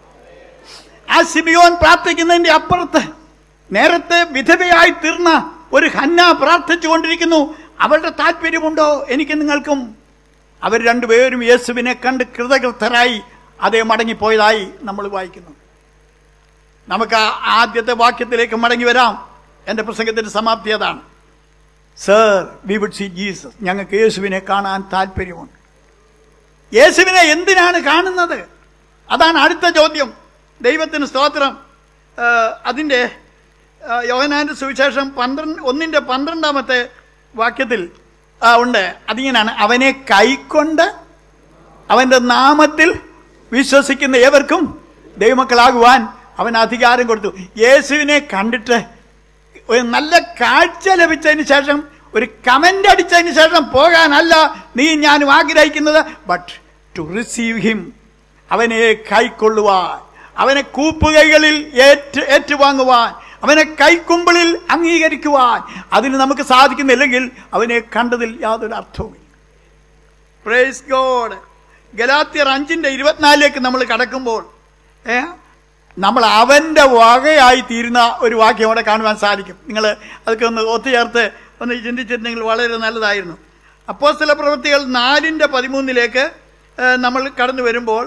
ആ ശിമ്യോൻ പ്രാർത്ഥിക്കുന്നതിൻ്റെ അപ്പുറത്ത് നേരത്തെ വിധവയായി തീർന്ന ഒരു ഹന്ന പ്രാർത്ഥിച്ചു കൊണ്ടിരിക്കുന്നു. അവരുടെ താല്പര്യമുണ്ടോ എനിക്ക് നിങ്ങൾക്കും? അവർ രണ്ടുപേരും യേശുവിനെ കണ്ട് കൃതകൃതരായി അതേ മടങ്ങിപ്പോയതായി നമ്മൾ വായിക്കുന്നു. നമുക്ക് ആദ്യത്തെ വാക്യത്തിലേക്ക് മടങ്ങി വരാം. എൻ്റെ പ്രസംഗത്തിൻ്റെ സമാപ്തി അതാണ്. Sir, we would see Jesus. ഞങ്ങൾക്ക് യേശുവിനെ കാണാൻ താല്പര്യമുണ്ട്. യേശുവിനെ എന്തിനാണ് കാണുന്നത്? അതാണ് അടുത്ത ചോദ്യം. ദൈവത്തിന് സ്തോത്രം. അതിൻ്റെ യോഹന്നാന്റെ സുവിശേഷം പന്ത്രണ്ട് ഒന്നിൻ്റെ പന്ത്രണ്ടാമത്തെ വാക്യത്തിൽ ഉണ്ട്. അതിങ്ങനെയാണ്, അവനെ കൈക്കൊണ്ട് അവൻ്റെ നാമത്തിൽ വിശ്വസിക്കുന്ന ഏവർക്കും ദൈവമക്കളാകുവാൻ അവൻ അധികാരം കൊടുത്തു. യേശുവിനെ കണ്ടിട്ട് ഒരു നല്ല കാഴ്ച ലഭിച്ചതിന് ശേഷം ഒരു കമൻ്റ് അടിച്ചതിന് ശേഷം പോകാനല്ല നീ ഞാനും ആഗ്രഹിക്കുന്നത്, ബട്ട് ടു റിസീവ് ഹിം. അവനെ കൈക്കൊള്ളുവാൻ, അവനെ കൂപ്പുകൈകളിൽ ഏറ്റ് ഏറ്റുവാങ്ങുവാൻ, അവനെ കൈക്കുമ്പിളിൽ അംഗീകരിക്കുവാൻ. അതിന് നമുക്ക് സാധിക്കുന്നില്ലെങ്കിൽ അവനെ കണ്ടതിൽ യാതൊരു അർത്ഥവുമില്ല. Praise God. ഗലാത്യർ അഞ്ചിൻ്റെ ഇരുപത്തിനാലിലേക്ക് നമ്മൾ കടക്കുമ്പോൾ ഏ നമ്മൾ അവൻ്റെ വകയായി തീരുന്ന ഒരു വാക്യം അവിടെ കാണുവാൻ സാധിക്കും. നിങ്ങൾ അതൊക്കെ ഒന്ന് ഒത്തുചേർത്ത് ഒന്ന് ചിന്തിച്ചിരുന്നെങ്കിൽ വളരെ നല്ലതായിരുന്നു. അപ്പോസ്തല പ്രവൃത്തികൾ നാലിൻ്റെ പതിമൂന്നിലേക്ക് നമ്മൾ കടന്നു വരുമ്പോൾ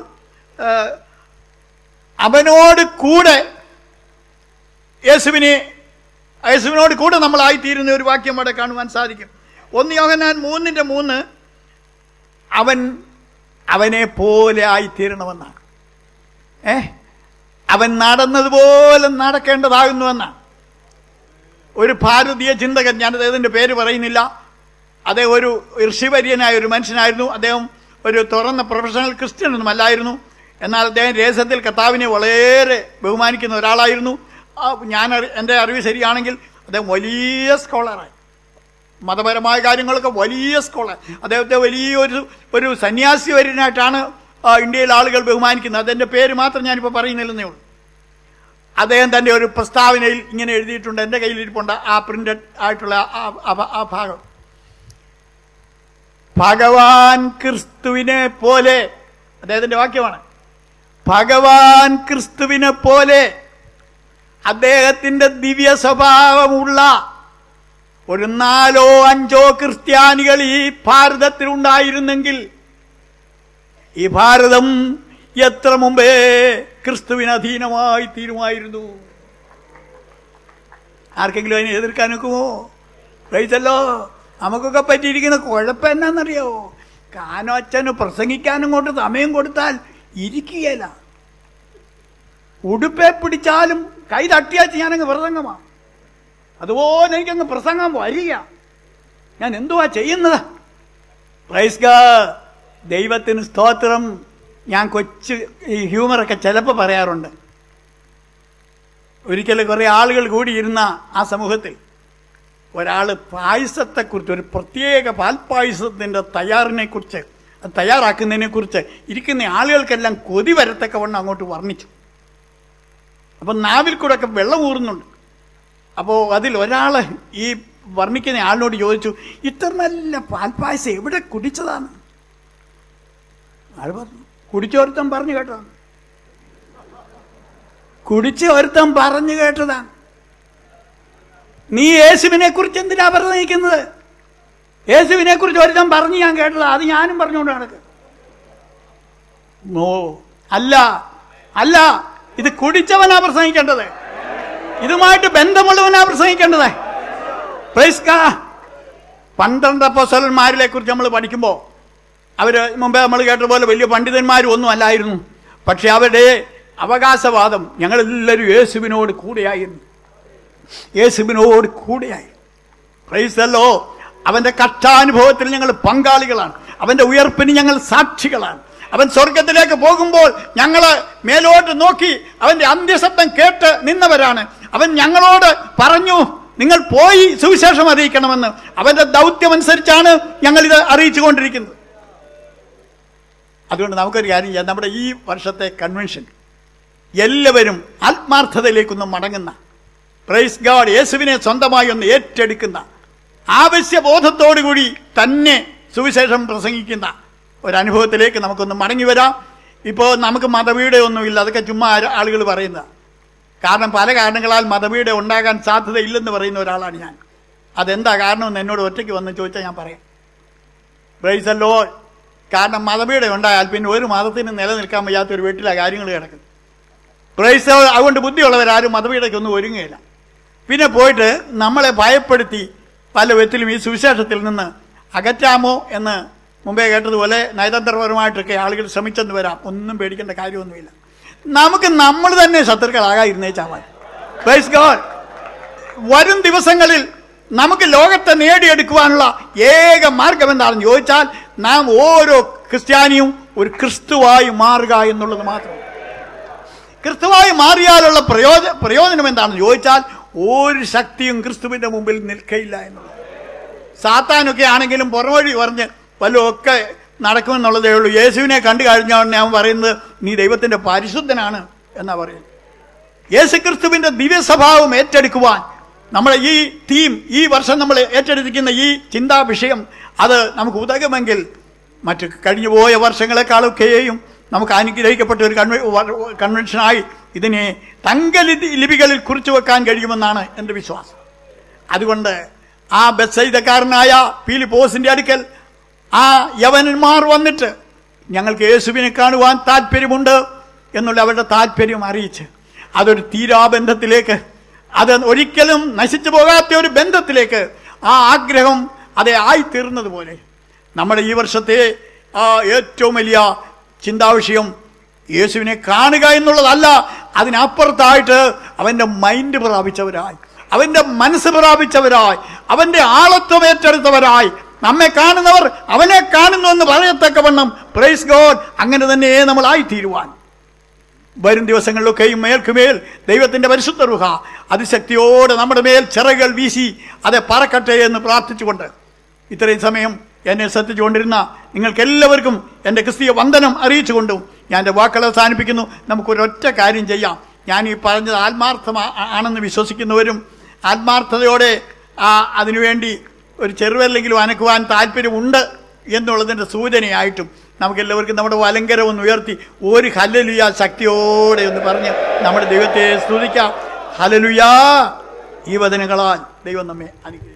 അവനോട് കൂടെ യേശുവിനെ യേശുവിനോട് കൂടെ നമ്മളായിത്തീരുന്ന ഒരു വാക്യം അവിടെ കാണുവാൻ സാധിക്കും. ഒന്ന് യോഹന്നാൻ മൂന്നിൻ്റെ മൂന്ന് അവൻ അവനെ പോലെ ആയിത്തീരണമെന്നാണ്. ഏ അവൻ നടന്നതുപോലെ നടക്കേണ്ടതാകുന്നുവെന്നാണ്. ഒരു ഭാരതീയ ചിന്തകൻ, ഞാൻ അദ്ദേഹത്തിൻ്റെ പേര് പറയുന്നില്ല, അദ്ദേഹം ഒരു ഋഷിവര്യനായ ഒരു മനുഷ്യനായിരുന്നു. അദ്ദേഹം ഒരു തുറന്ന പ്രൊഫഷണൽ ക്രിസ്ത്യൻ ഒന്നും അല്ലായിരുന്നു. എന്നാൽ അദ്ദേഹം രഹസ്യത്തിൽ കർത്താവിനെ വളരെ ബഹുമാനിക്കുന്ന ഒരാളായിരുന്നു. ഞാൻ എൻ്റെ അറിവ് ശരിയാണെങ്കിൽ അദ്ദേഹം വലിയ സ്കോളറായി, മതപരമായ കാര്യങ്ങളൊക്കെ വലിയ സ്കോളർ. അദ്ദേഹത്തെ വലിയൊരു ഒരു സന്യാസി വര്യനായിട്ടാണ് ഇന്ത്യയിലെ ആളുകൾ ബഹുമാനിക്കുന്നത്. അതെൻ്റെ പേര് മാത്രം ഞാനിപ്പോൾ പറയുന്നില്ലെന്നേ ഉള്ളൂ. അദ്ദേഹം തൻ്റെ ഒരു പ്രസ്താവനയിൽ ഇങ്ങനെ എഴുതിയിട്ടുണ്ട്, എൻ്റെ കയ്യിലിരിപ്പുണ്ട് ആ പ്രിൻ്റഡ് ആയിട്ടുള്ള ആ ഭാഗം. ഭഗവാൻ ക്രിസ്തുവിനെ പോലെ, അദ്ദേഹത്തിൻ്റെ വാക്യമാണ്, ഭഗവാൻ ക്രിസ്തുവിനെ പോലെ അദ്ദേഹത്തിൻ്റെ ദിവ്യ സ്വഭാവമുള്ള ഒരു നാലോ അഞ്ചോ ക്രിസ്ത്യാനികൾ ഈ ഭാരതത്തിൽ ഉണ്ടായിരുന്നെങ്കിൽ ഈ ഭാരതം എത്ര മുമ്പേ ക്രിസ്തുവിന് അധീനമായി തീരുമായിരുന്നു. ആർക്കെങ്കിലും അതിനെ എതിർക്കാൻ ഒക്കുമോ? കഴിച്ചല്ലോ. നമുക്കൊക്കെ പറ്റിയിരിക്കുന്ന കുഴപ്പം എന്നാന്നറിയോ? കാനോച്ചന് പ്രസംഗിക്കാനും കൊണ്ട് സമയം കൊടുത്താൽ ഇരിക്കുകയില്ല. ഉടുപ്പെ പിടിച്ചാലും കൈ തട്ടിയാച്ച് ഞാനങ്ങ് പ്രസംഗമാണ്. അതുപോലെ എനിക്കങ്ങ് പ്രസംഗം വരിക. ഞാൻ എന്തുവാ ചെയ്യുന്നത്? പ്രൈസ് ഗോഡ്, ദൈവത്തിന് സ്തോത്രം. ഞാൻ കൊച്ചു ഈ ഹ്യൂമറൊക്കെ ചിലപ്പോൾ പറയാറുണ്ട്. ഒരിക്കലും കുറേ ആളുകൾ കൂടിയിരുന്ന ആ സമൂഹത്തിൽ ഒരാൾ പായസത്തെക്കുറിച്ച്, ഒരു പ്രത്യേക പാൽപ്പായസത്തിൻ്റെ തയ്യാറിനെക്കുറിച്ച്, അത് തയ്യാറാക്കുന്നതിനെക്കുറിച്ച് ഇരിക്കുന്ന ആളുകൾക്കെല്ലാം കൊതി വരത്തക്കവണ്ണം അങ്ങോട്ട് വർണ്ണിച്ചു. അപ്പം നാവിൽ കൂടെ ഒക്കെ വെള്ളം ഊറുന്നുണ്ട്. അപ്പോൾ അതിൽ ഒരാൾ ഈ വർണ്ണിക്കുന്ന ആളിനോട് ചോദിച്ചു, ഇത്ര നല്ല പാൽപ്പായസം എവിടെ കുടിച്ചതാണ്? ആൾ പറഞ്ഞു, കുടിച്ചോരുത്തം പറഞ്ഞു കേട്ടതാണ്. കുടിച്ച ഒരുത്തം പറഞ്ഞു കേട്ടതാണ്. നീ യേശുവിനെ കുറിച്ച് എന്തിനാ പറഞ്ഞിരിക്കുന്നത്? യേശുവിനെ കുറിച്ച് ഒരുത്തം പറഞ്ഞു ഞാൻ കേട്ടതാ, അത് ഞാനും പറഞ്ഞുകൊണ്ട് നടക്കുക. ഓ അല്ല അല്ല, ഇത് കുടിച്ചവനാ പ്രസംഗിക്കേണ്ടത്, ഇതുമായിട്ട് ബന്ധമുള്ളവനാ പ്രസംഗിക്കേണ്ടത്. Praise God. പന്ത്രണ്ട് അപ്പോസ്തലന്മാരെ കുറിച്ച് നമ്മൾ പഠിക്കുമ്പോൾ അവർ മുമ്പേ നമ്മൾ കേട്ടതുപോലെ വലിയ പണ്ഡിതന്മാരും ഒന്നും അല്ലായിരുന്നു. പക്ഷെ അവരുടെ അവകാശവാദം ഞങ്ങളെല്ലാവരും യേശുവിനോട് കൂടെയായിരുന്നു, യേശുവിനോട് കൂടെയായി. പ്രൈസല്ലോ. അവൻ്റെ കഷ്ടാനുഭവത്തിൽ ഞങ്ങൾ പങ്കാളികളാണ്, അവൻ്റെ ഉയർപ്പിന് ഞങ്ങൾ സാക്ഷികളാണ്. അവൻ സ്വർഗത്തിലേക്ക് പോകുമ്പോൾ ഞങ്ങൾ മേലോട്ട് നോക്കി അവൻ്റെ അന്ത്യശബ്ദം കേട്ട് നിന്നവരാണ്. അവൻ ഞങ്ങളോട് പറഞ്ഞു, നിങ്ങൾ പോയി സുവിശേഷം അറിയിക്കണമെന്ന്. അവൻ്റെ ദൗത്യമനുസരിച്ചാണ് ഞങ്ങളിത് അറിയിച്ചു കൊണ്ടിരിക്കുന്നത്. അതുകൊണ്ട് നമുക്കൊരു കാര്യം ചെയ്യാം, നമ്മുടെ ഈ വർഷത്തെ കൺവെൻഷൻ എല്ലാവരും ആത്മാർത്ഥതയിലേക്കൊന്ന് മടങ്ങുന്ന, പ്രൈസ് ഗോഡ്, യേശുവിനെ സ്വന്തമായി ഒന്ന് ഏറ്റെടുക്കുന്ന, ആവശ്യബോധത്തോടുകൂടി തന്നെ സുവിശേഷം പ്രസംഗിക്കുന്ന ഒരനുഭവത്തിലേക്ക് നമുക്കൊന്ന് മടങ്ങി വരാം. ഇപ്പോൾ നമുക്ക് മതവീട് ഒന്നുമില്ല, അതൊക്കെ ചുമ്മാ ആളുകൾ പറയുന്നത്. കാരണം പല കാരണങ്ങളാൽ മതവീട് ഉണ്ടാകാൻ സാധ്യതയില്ലെന്ന് പറയുന്ന ഒരാളാണ് ഞാൻ. അതെന്താ കാരണമെന്ന് എന്നോട് ഒറ്റയ്ക്ക് വന്ന് ചോദിച്ചാൽ ഞാൻ പറയാം. Praise the Lord. കാരണം മതവീട് ഉണ്ടായാൽ പിന്നെ ഒരു മതത്തിന് നിലനിൽക്കാൻ വയ്യാത്തൊരു വീട്ടിലാണ് കാര്യങ്ങൾ കിടക്കുന്നത്. Praise the Lord. അതുകൊണ്ട് ബുദ്ധിയുള്ളവരാരും മതവീടേക്കൊന്നും ഒരുങ്ങുകയില്ല. പിന്നെ പോയിട്ട് നമ്മളെ ഭയപ്പെടുത്തി പല വിധത്തിലും ഈ സുവിശേഷത്തിൽ നിന്ന് അകറ്റാമോ എന്ന് മുമ്പേ കേട്ടതുപോലെ നയതന്ത്രപരമായിട്ടൊക്കെ ആളുകൾ ശ്രമിച്ചെന്ന് വരാം. ഒന്നും പേടിക്കേണ്ട കാര്യമൊന്നുമില്ല. നമുക്ക് നമ്മൾ തന്നെ ശത്രുക്കളാകാതിരുന്നേച്ചാവാൻ. Praise God. വരും ദിവസങ്ങളിൽ നമുക്ക് ലോകത്തെ നേടിയെടുക്കുവാനുള്ള ഏക മാർഗം എന്താണെന്ന് ചോദിച്ചാൽ നാം ഓരോ ക്രിസ്ത്യാനിയും ഒരു ക്രിസ്തുവായി മാറുക എന്നുള്ളത് മാത്രം. ക്രിസ്തുവായി മാറിയാലുള്ള പ്രയോജ പ്രയോജനം എന്താണെന്ന് ചോദിച്ചാൽ ഒരു ശക്തിയും ക്രിസ്തുവിൻ്റെ മുമ്പിൽ നിൽക്കയില്ല എന്നുള്ളത്. സാത്താനൊക്കെ ആണെങ്കിലും പുറവഴി പറഞ്ഞ് വല്ലതൊക്കെ നടക്കുമെന്നുള്ളതേ ഉള്ളൂ. യേശുവിനെ കണ്ടു കഴിഞ്ഞാൽ ഞാൻ പറയുന്നത് നീ ദൈവത്തിൻ്റെ പരിശുദ്ധനാണ് എന്നാ പറയുന്നത്. യേശു ക്രിസ്തുവിൻ്റെ ദിവ്യ സ്വഭാവം ഏറ്റെടുക്കുവാൻ നമ്മളെ ഈ തീം, ഈ വർഷം നമ്മൾ ഏറ്റെടുത്തിരിക്കുന്ന ഈ ചിന്താ വിഷയം, അത് നമുക്ക് ഉതകുമെങ്കിൽ മറ്റ് കഴിഞ്ഞു പോയ വർഷങ്ങളെക്കാളൊക്കെയും നമുക്ക് അനുഗ്രഹിക്കപ്പെട്ട ഒരു കൺവെ കൺവെൻഷനായി ഇതിനെ തങ്കലിപി ലിപികളിൽ കുറിച്ചു വെക്കാൻ കഴിയുമെന്നാണ് എൻ്റെ വിശ്വാസം. അതുകൊണ്ട് ആ ബെത്സയിദക്കാരനായ ഫിലിപ്പോസിൻ്റെ അടുക്കൽ ആ യവനന്മാർ വന്നിട്ട് ഞങ്ങൾക്ക് യേശുവിനെ കാണുവാൻ താല്പര്യമുണ്ട് എന്നുള്ള അവരുടെ താല്പര്യം അറിയിച്ച് അതൊരു തീരാബന്ധത്തിലേക്ക്, അത് ഒരിക്കലും നശിച്ചു പോകാത്ത ഒരു ബന്ധത്തിലേക്ക് ആ ആഗ്രഹം അതേ ആയിത്തീർന്നതുപോലെ നമ്മുടെ ഈ വർഷത്തെ ആ ഏറ്റവും വലിയ ചിന്താവിഷയം യേശുവിനെ കാണുക എന്നുള്ളതല്ല. അതിനപ്പുറത്തായിട്ട് അവൻ്റെ മൈൻഡ് പ്രാപിച്ചവരായി, അവൻ്റെ മനസ്സ് പ്രാപിച്ചവരായി, അവൻ്റെ ആളത്വം ഏറ്റെടുത്തവരായി നമ്മെ കാണുന്നവർ അവനെ കാണുന്നു എന്ന് പറയത്തക്കവണ്ണം, പ്രൈസ് ഗോഡ്, അങ്ങനെ തന്നെ നമ്മൾ ആയിത്തീരുവാൻ വരും ദിവസങ്ങളിലൊക്കെയും മേൽക്കുമേൽ ദൈവത്തിൻ്റെ പരിശുദ്ധ രൂഹ അതിശക്തിയോടെ നമ്മുടെ മേൽ ചിറകുകൾ വീശി അത് പറക്കട്ടെ എന്ന് പ്രാർത്ഥിച്ചുകൊണ്ട് ഇത്രയും സമയം എന്നെ ശ്രദ്ധിച്ചുകൊണ്ടിരുന്ന നിങ്ങൾക്കെല്ലാവർക്കും എൻ്റെ ക്രിസ്തീയ വന്ദനം അറിയിച്ചുകൊണ്ടും ഞാൻ എൻ്റെ വാക്കുകൾ അവസാനിപ്പിക്കുന്നു. നമുക്കൊരൊറ്റ കാര്യം ചെയ്യാം. ഞാൻ ഈ പറഞ്ഞത് ആത്മാർത്ഥമാ ആണെന്ന് വിശ്വസിക്കുന്നവരും ആത്മാർത്ഥതയോടെ ആ അതിനുവേണ്ടി ഒരു ചെറുവല്ലെങ്കിലും അനക്കുവാൻ താല്പര്യമുണ്ട് എന്നുള്ളതിൻ്റെ സൂചനയായിട്ടും നമുക്കെല്ലാവർക്കും നമ്മുടെ വലങ്കരം ഒന്ന് ഉയർത്തി ഒരു ഹല്ലേലൂയ ശക്തിയോടെ ഒന്ന് പറഞ്ഞ് നമ്മുടെ ദൈവത്തെ സ്തുതിക്കാം. ഹല്ലേലൂയ. ഈ വചനങ്ങളാൽ ദൈവം നമ്മെ അനുഗ്രഹിക്കും.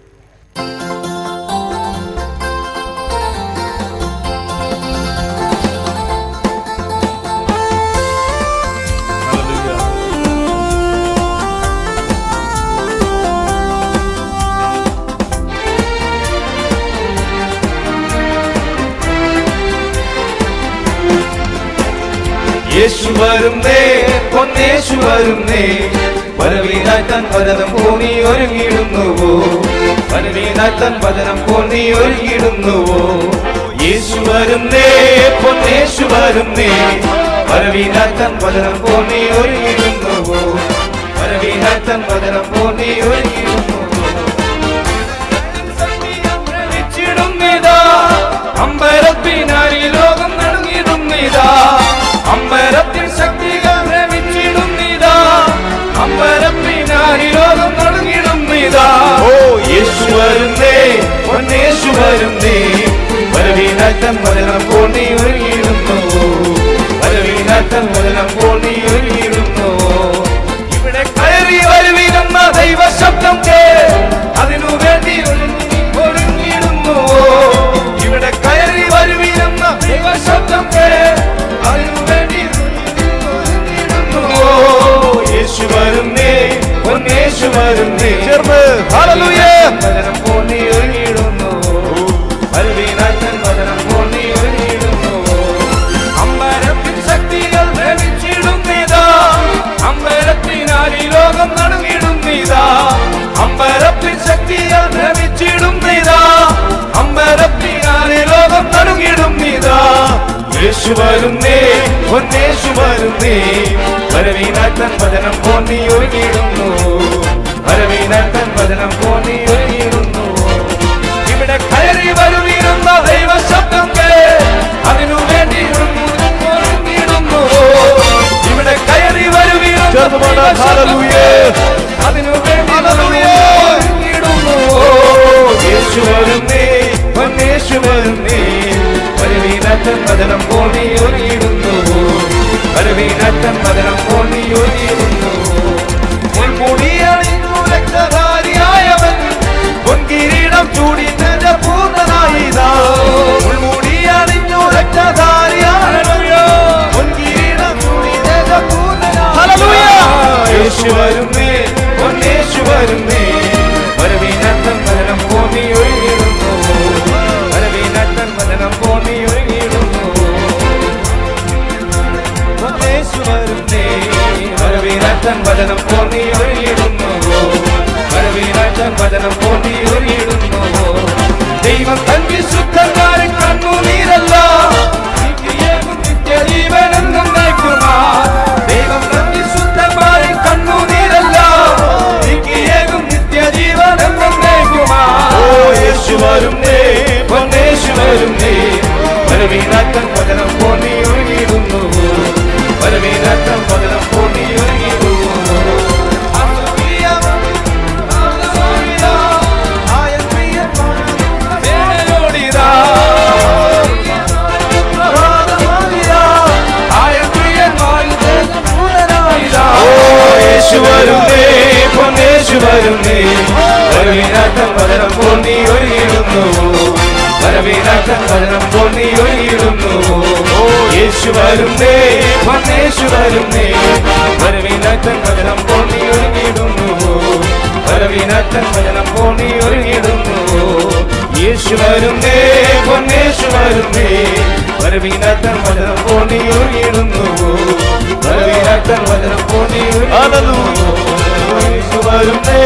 യേശു വരുന്നേ, പൊന്നേശു വരുന്നേ, വരവീനായി തൻ വചനം പോന്നി ഒരുങ്ങിടുന്നുവോ, വരവീനായി തൻ വചനം പോന്നി ഒരുങ്ങിടുന്നുവോ. യേശു വരുന്നേ, പൊന്നേശു വരുന്നേ, വരവീനായി തൻ വചനം പോന്നി ഒരുങ്ങിടുന്നുവോ, വരവീനായി തൻ വചനം പോന്നി ഒരുങ്ങിടുന്നുവോ. അമ്പരത്തിനായി ലോകം നടുങ്ങിടുന്നിതാ, അമ്പരത്തിൽ ശക്തികൾ ഭ്രമിച്ചിടുന്നിതാ, അമ്പരത്തിനായി ലോകം നടുങ്ങിടുന്നിതാ. ഓ യേശു വരുന്നേ, പൊന്നേശു വരുന്നേ, വരവീനായി തൻ വചനം പോന്നി ഒരുങ്ങിടുന്നുവോ, വരവീനായി തൻ വചനം പോന്നി ഒരുങ്ങിടുന്നുവോ. ഇവിടെ കയറി വരുവിനെന്ന ദൈവ ശബ്ദം കേ, അതിനു വേണ്ടി ഒരുങ്ങിടുന്നുവോ. ഇവിടെ കയറി വരുവിനെന്ന ദൈവ ശബ്ദം കേ, അതിനു വേണ്ടി ഒരുങ്ങിടുന്നുവോ. യേശു വരുന്നേ, പൊന്നേശു വരുന്നേ, ഹല്ലേലൂയ. വചനം പോന്നി ഒരുങ്ങിടുന്നുവോ, വരവീനായി തൻ വചനം പോന്നി ഒരുങ്ങിടുന്നുവോ. അമ്പരത്തിൻ ശക്തികൾ ഭ്രമിച്ചിടുന്നിതാ, അമ്പരത്തിനായി ലോകം നടുങ്ങിടുന്നിതാ, അമ്പരത്തിൻ ശക്തികൾ ഭ്രമിച്ചിടുന്നിതാ, അമ്പരത്തിനായി ലോകം നടുങ്ങിടുന്നിതാ. യേശു വരുന്നേ, പൊന്നേശു വരുന്നേ, വരവീനായി തൻ വചനം പോന്നി ഒരുങ്ങിടുന്നു, വരവീനായി തൻ വചനം പോന്നി ഒരുങ്ങിടുന്നു. ഇവിടെ കയറി വരുവിരുന്ന ദൈവ ശബ്ദം കേ, അതിനു വേണ്ടി ഒരുങ്ങിടുന്നു. ഇവിടെ കയറി വരുവിരുന്ന അതിനു വേണ്ടി ഒരുങ്ങിടുന്നു. യേശു വരുന്നേ, പൊന്നേശു വരുന്നേ, വരവീനായി തൻ വചനം പോന്നി ഒരുങ്ങിടുന്നു, വരവീനായി തൻ വചനം പോന്നി ഒരുങ്ങിടുന്നു. മുൾമുടിയണിഞ്ഞു രക്തധാരിയായവൻ, പൊൻകിരീടം ചൂടി തന്റെ പൂർണ്ണനായിതാ. മുൾമുടിയണിഞ്ഞു രക്തധാരിയായവൻ, പൊൻകിരീടം ചൂടി തന്റെ പൂർണ്ണനായിതാ. യേശു വരുന്നേ, പൊന്നേശു വരുന്നേ, വരവീനായി തൻ വചനം പോന്നി ഒരുങ്ങിടുന്നു, വരവീനായി തൻ വചനം പോന്നി ഒരുങ്ങിടുന്നു. പൊന്നേശു വരുന്നേ, വരവീനായി തൻ വചനം പോന്നി ഒരുങ്ങിടുന്നു, വരവീനായി തൻ വചനം പോന്നി ഒരുങ്ങിടുന്നു. ദൈവം തൻ വിശുദ്ധന്മാരെ കണ്ണുനീരല്ല, നിത്യജീവനെന്നും നയിക്കുമാ. ദൈവം തൻ വിശുദ്ധന്മാരെ കണ്ണുനീരല്ല, നിത്യജീവനെന്നും നയിക്കുമാ. ഓ യേശു വരുന്നേ, പൊന്നേശു വരുന്നേ, വരവീനായി തൻ വചനം പോന്നി ഒരുങ്ങിടുന്നു, വരവീനായി തൻ വചനം പോന്നി ഒരുങ്ങിടുന്നു. യേശു വരുന്നേ, പൊന്നേശു വരുന്നേ, വരവീനായി തൻ വചനം പോന്നി ഒരുങ്ങിടുന്നു, വരവീനായി തൻ വചനം പോന്നി ഒരുങ്ങിടുന്നു. യേശു വരുന്നേ, പൊന്നേശു വരുന്നേ, വരവീനായി തൻ വചനം പോന്നി ഒരുങ്ങിടുന്നു, വരവീനായി തൻ വചനം പോന്നി ഒരുങ്ങിടുന്നു. യേശു വരുന്നേ, പൊന്നേശു വരുന്നേ, വരവിനാത്തൻ വചനം പോണ്ടി ഒരുങ്ങിടുന്നു വരവിനാത്തൻ വചനം പോണ്ടി യേശു വരുന്നേ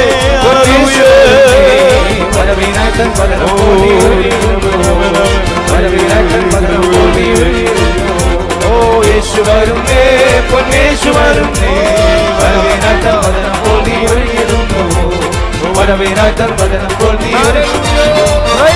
വരവിനാത്തൻ വചനം പോണ്ടി ഒരുങ്ങിടുന്നു വരവിനാത്തൻ വചനം പോണ്ടി ഒരുങ്ങിടുന്നു ഓ യേശു വരുന്നേ പൊന്നേശു വരുന്നേ വരവിനാത്തൻ വചനം പോണ്ടി ഒരുങ്ങിടുന്നു വരവിനാത്തൻ വചനം പോണ്ടി ഒരുങ്ങിടുന്നു